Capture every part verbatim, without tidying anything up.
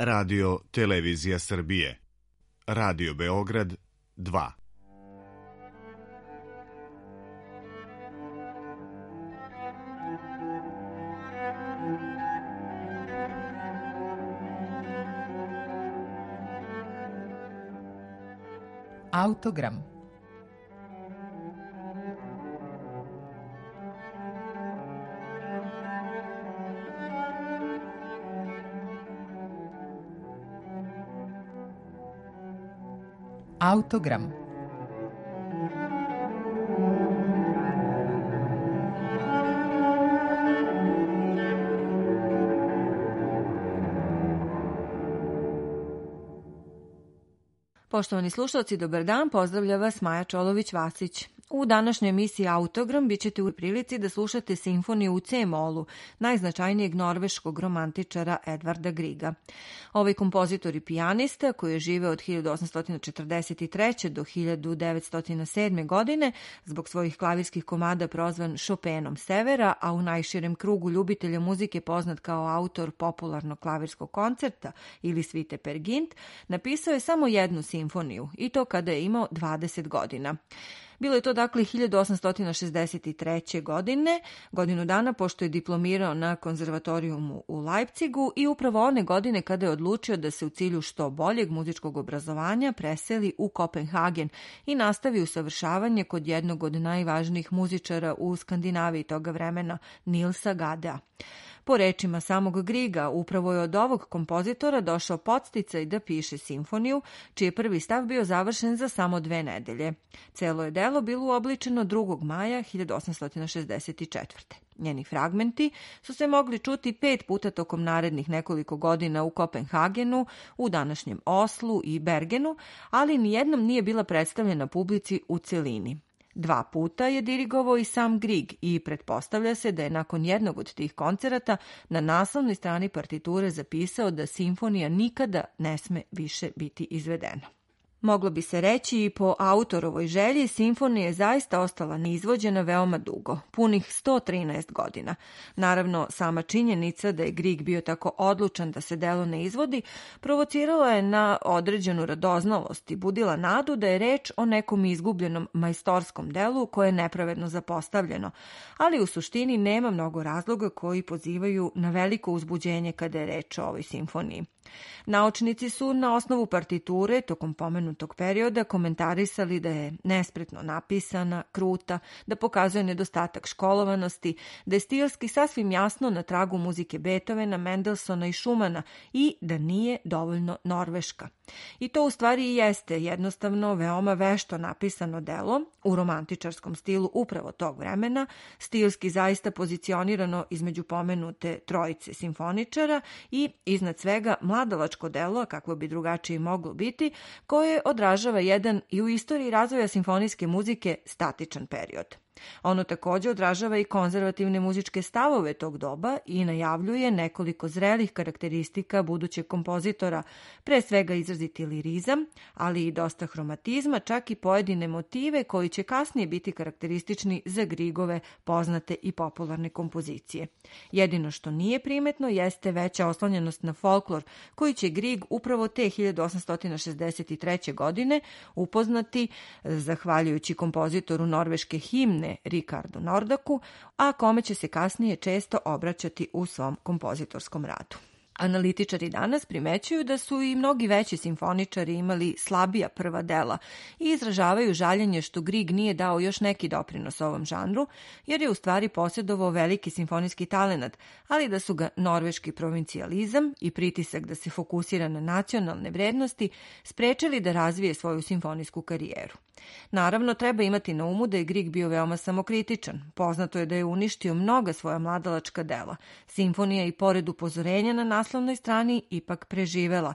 Radio Televizija Srbije. Radio Beograd dva. Autogram. Autogram. Poštovani slušalci, dobar dan, pozdravlja vas Maja Čolović-Vasić. U današnjoj emisiji Autogram bit ćete u prilici da slušate simfoniju u C-molu najznačajnijeg norveškog romantičara Edvarda Griega. Ovaj kompozitor i pijanista, koji je živeo od hiljadu osamsto četrdeset treće. do hiljadu devetsto sedme. godine, zbog svojih klavirskih komada prozvan Chopinom severa, a u najširem krugu ljubitelja muzike poznat kao autor popularnog klavirskog koncerta ili svite Per Gynt, napisao je samo jednu simfoniju, i to kada je imao dvadeset godina. Bilo je to dakle hiljadu osamsto šezdeset treće. godine, godinu dana pošto je diplomirao na konzervatorijumu u Leipzigu i upravo one godine kada je odlučio da se u cilju što boljeg muzičkog obrazovanja preseli u Kopenhagen i nastavi usavršavanje kod jednog od najvažnijih muzičara u Skandinaviji toga vremena, Nilsa Gadea. Po rečima samog Griega, upravo je od ovog kompozitora došao podsticaj da piše simfoniju, čiji je prvi stav bio završen za samo dve nedelje. Celo je delo bilo uobličeno drugog maja hiljadu osamsto šezdeset četvrte. Njeni fragmenti su se mogli čuti pet puta tokom narednih nekoliko godina u Kopenhagenu, u današnjem Oslu i Bergenu, ali nijednom nije bila predstavljena publici u celini. Dva puta je dirigovao i sam Grieg i pretpostavlja se da je nakon jednog od tih koncerata na naslovnoj strani partiture zapisao da simfonija nikada ne sme više biti izvedena. Moglo bi se reći i po autorovoj želji, simfonija je zaista ostala neizvođena veoma dugo, punih sto trinaest godina. Naravno, sama činjenica da je Grieg bio tako odlučan da se delo ne izvodi, provocirala je na određenu radoznalost i budila nadu da je reč o nekom izgubljenom majstorskom delu koje je nepravedno zapostavljeno, ali u suštini nema mnogo razloga koji pozivaju na veliko uzbuđenje kada je reč o ovoj simfoniji. Naučnici su na osnovu partiture tokom pomenutog perioda komentarisali da je nespretno napisana, kruta, da pokazuje nedostatak školovanosti, da je stilski sasvim jasno na tragu muzike Beethovena, Mendelsona i Schumana i da nije dovoljno norveška. I to u stvari i jeste jednostavno veoma vešto napisano delo u romantičarskom stilu upravo tog vremena, stilski zaista pozicionirano između pomenute trojice simfoničara i iznad svega mladalačko delo, kakvo bi drugačije moglo biti, koje odražava jedan i u istoriji razvoja simfonijske muzike statičan period. Ono također odražava i konzervativne muzičke stavove tog doba i najavljuje nekoliko zrelih karakteristika budućeg kompozitora, pre svega izraziti lirizam, ali i dosta hromatizma, čak i pojedine motive koji će kasnije biti karakteristični za Griegove poznate i popularne kompozicije. Jedino što nije primetno jeste veća oslonjenost na folklor, koji će Grieg upravo te hiljadu osamsto šezdeset treće. godine upoznati zahvaljujući kompozitoru norveške himne Rikardu Nordaku, a kome će se kasnije često obraćati u svom kompozitorskom radu. Analitičari danas primećuju da su i mnogi veći simfoničari imali slabija prva dela i izražavaju žaljenje što Grieg nije dao još neki doprinos ovom žanru, jer je u stvari posjedovao veliki simfonijski talenat, ali da su ga norveški provincijalizam i pritisak da se fokusira na nacionalne vrednosti sprečili da razvije svoju simfonijsku karijeru. Naravno, treba imati na umu da je Grieg bio veoma samokritičan. Poznato je da je uništio mnoga svoja mladalačka dela. Simfonija i pored upozorenja na naslovnoj strani ipak preživela.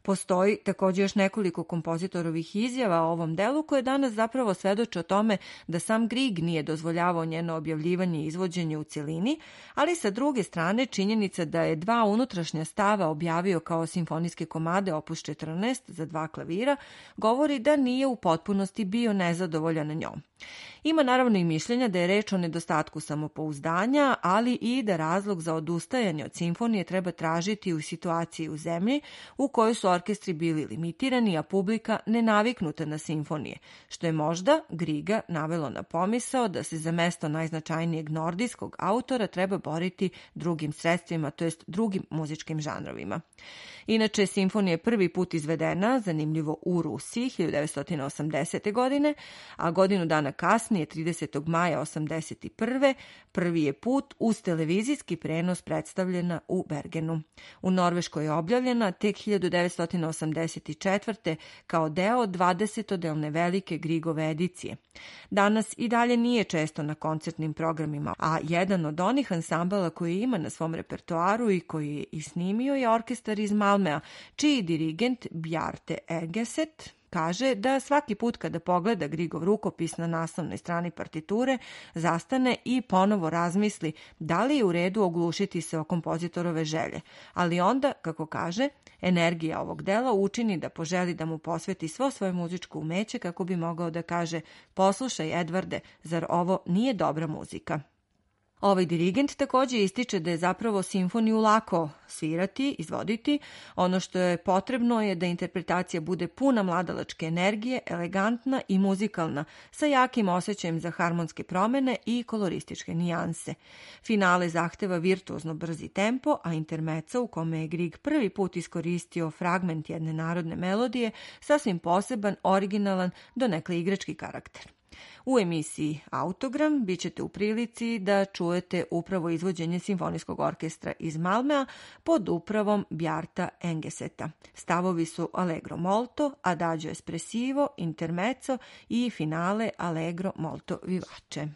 Postoji također još nekoliko kompozitorovih izjava o ovom delu koje danas zapravo svedoče o tome da sam Grieg nije dozvoljavao njeno objavljivanje i izvođenje u cjelini, ali sa druge strane činjenica da je dva unutrašnja stava objavio kao simfonijske komade opus četrnaest za dva klavira govori da nije u potpunosti bio nezadovoljan njom. Ima naravno i mišljenja da je reč o nedostatku samopouzdanja, ali i da razlog za odustajanje od simfonije treba tražiti u situaciji u zemlji u kojoj su orkestri bili limitirani, a publika nenaviknuta na simfonije, što je možda Griega navelo na pomisao da se za mesto najznačajnijeg nordijskog autora treba boriti drugim sredstvima, to jest drugim muzičkim žanrovima. Inače, simfonija je prvi put izvedena, zanimljivo, u Rusiji hiljadu devetsto osamdesete. godine, a godinu dana kasnije, tridesetog maja osamdeset prve. prvi je put uz televizijski prenos predstavljena u Bergenu. U Norveškoj je objavljena tek hiljadu devetsto osamdeset četvrte. kao deo dvadesetodnevne velike Griegove edicije. Danas i dalje nije često na koncertnim programima, a jedan od onih ansambala koji ima na svom repertoaru i koji je i snimio je orkestar iz Malmea, čiji dirigent Bjarte Engeset kaže da svaki put kada pogleda Griegov rukopis na naslovnoj strani partiture, zastane i ponovo razmisli da li je u redu oglušiti se o kompozitorove želje. Ali onda, kako kaže, energija ovog dela učini da poželi da mu posveti svo svoje muzičko umeće kako bi mogao da kaže: poslušaj, Edvarde, zar ovo nije dobra muzika? Ovaj dirigent također ističe da je zapravo simfoniju lako svirati, izvoditi. Ono što je potrebno je da interpretacija bude puna mladalačke energije, elegantna i muzikalna, sa jakim osjećajem za harmonske promene i kolorističke nijanse. Finale zahteva virtuozno brzi tempo, a intermezzo u kome je Grieg prvi put iskoristio fragment jedne narodne melodije, sasvim poseban, originalan, donekle igrački karakter. U emisiji Autogram bit ćete u prilici da čujete upravo izvođenje simfonijskog orkestra iz Malmea pod upravom Bjarta Engeseta. Stavovi su Allegro molto, Adagio espressivo, Intermezzo i finale Allegro molto vivace.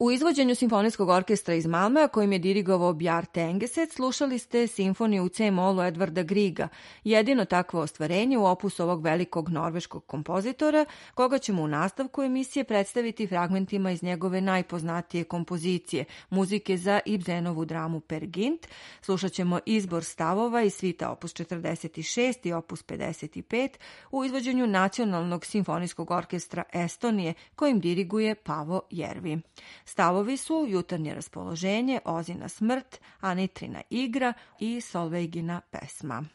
U izvođenju Simfonijskog orkestra iz Malmea, kojim je dirigovao Bjarte Engeset, slušali ste simfoniju u C-molu Edvarda Griega, jedino takvo ostvarenje u opusu ovog velikog norveškog kompozitora, koga ćemo u nastavku emisije predstaviti fragmentima iz njegove najpoznatije kompozicije, muzike za Ibsenovu dramu Peer Gynt. Slušat ćemo izbor stavova iz svita opus četrdeset šest i opus pedeset pet u izvođenju Nacionalnog simfonijskog orkestra Estonije, kojim diriguje Paavo Järvi. Stavovi su Jutarnje raspoloženje, Ozina smrt, Anitrina igra i Solveigina pesma.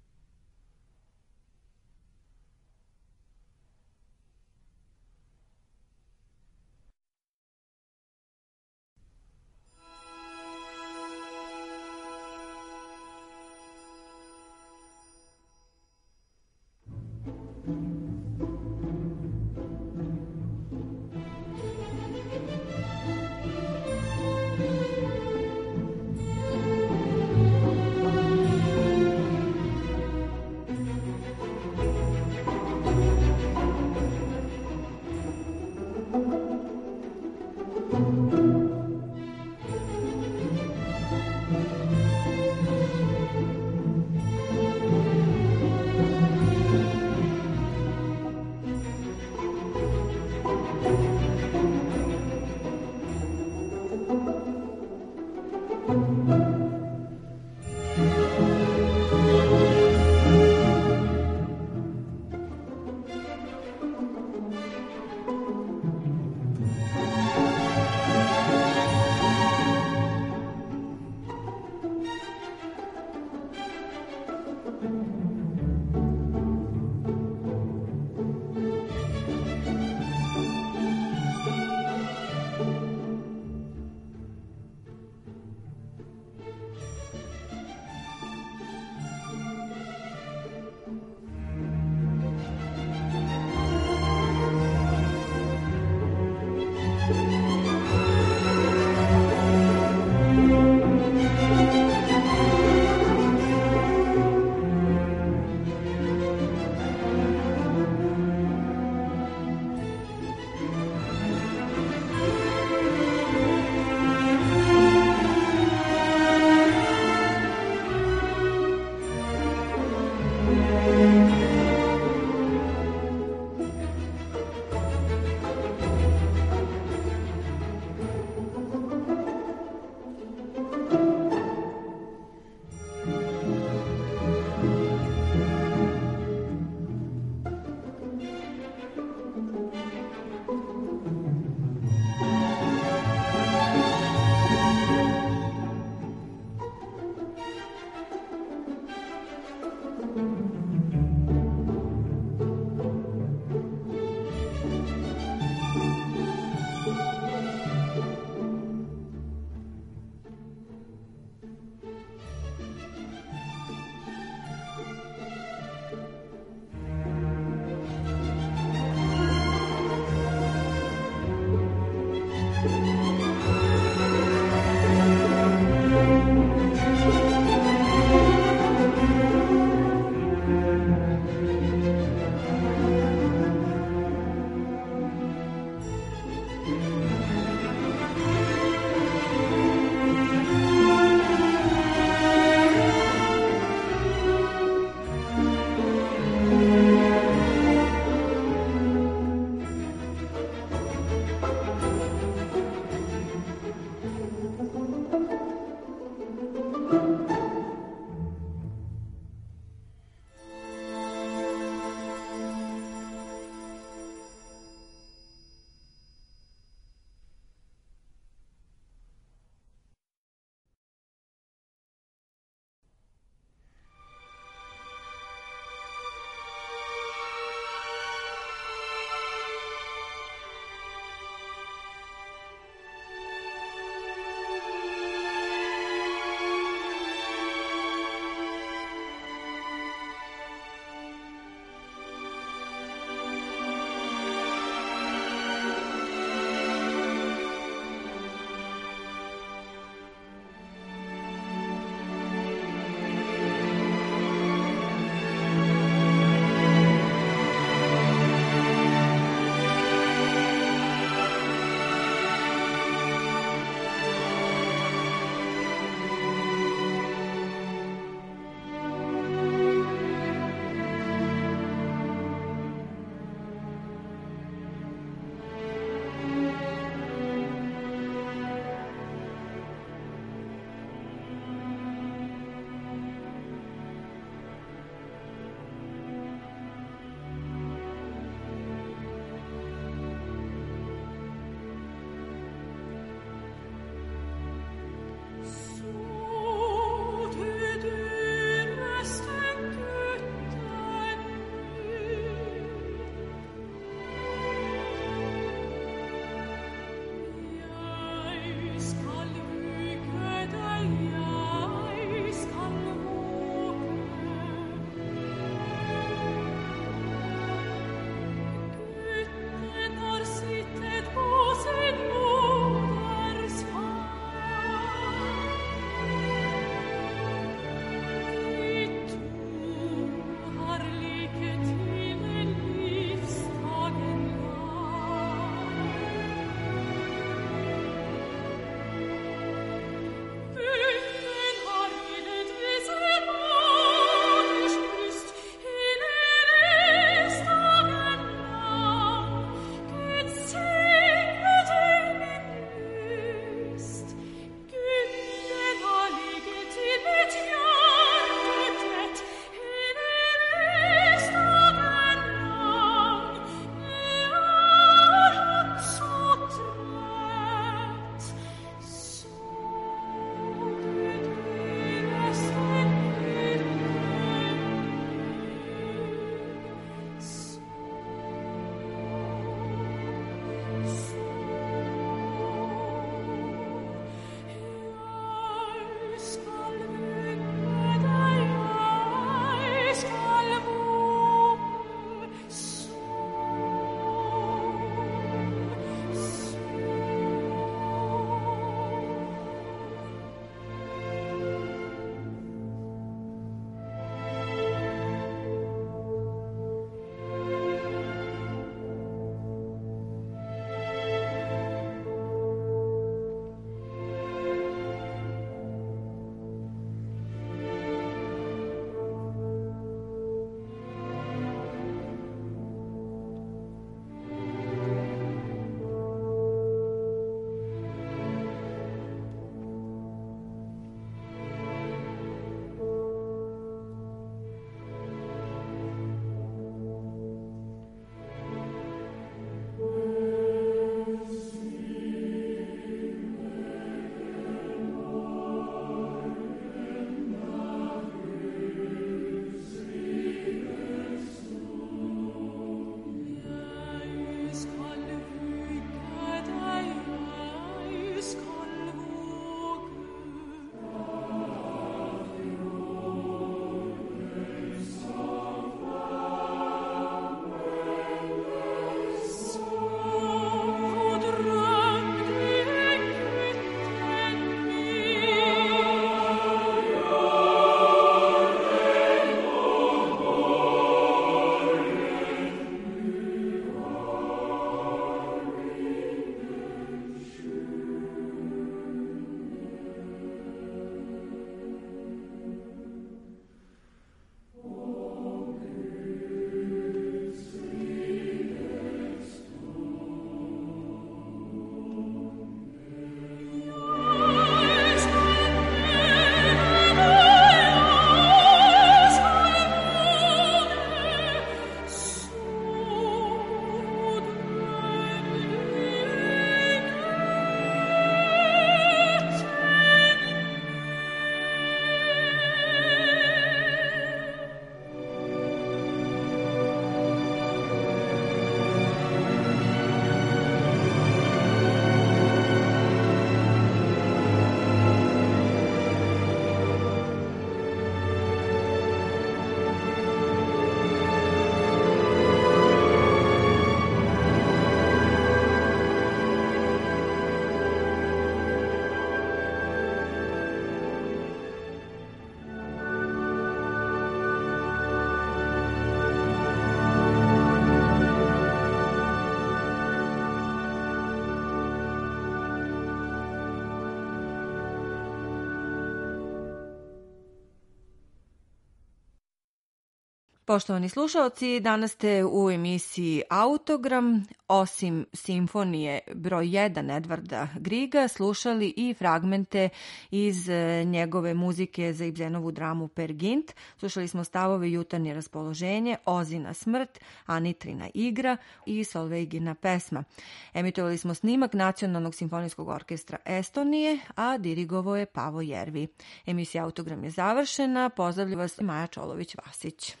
Poštovani slušalci, danas ste u emisiji Autogram. Osim simfonije broj jedan Edvarda Griga, slušali i fragmente iz njegove muzike za Ibsenovu dramu Peer Gynt. Slušali smo stavove Jutarnje raspoloženje, Ozina smrt, Anitrina igra i Solveigina pesma. Emitovali smo snimak Nacionalnog simfonijskog orkestra Estonije, a dirigovao je Pavo Jervi. Emisija Autogram je završena. Pozdravlja vas Maja Čolović-Vasić.